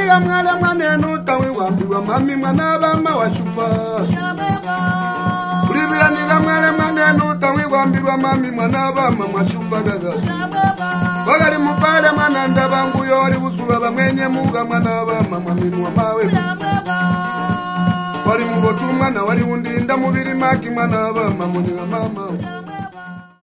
niga mwale mwane nutawi wambiwa mami mwana bama wa shupa. Ulibia niga mwale mwane nutawi wambiwa mami mwana bama wa shupa gagasu. Wagari mupale mwana ndabangu yori usuwa bamwenye muga mwana bama mami wa mawe. Wali mubotu mwana wali undinda mubiri maki mwana bama mwana mama.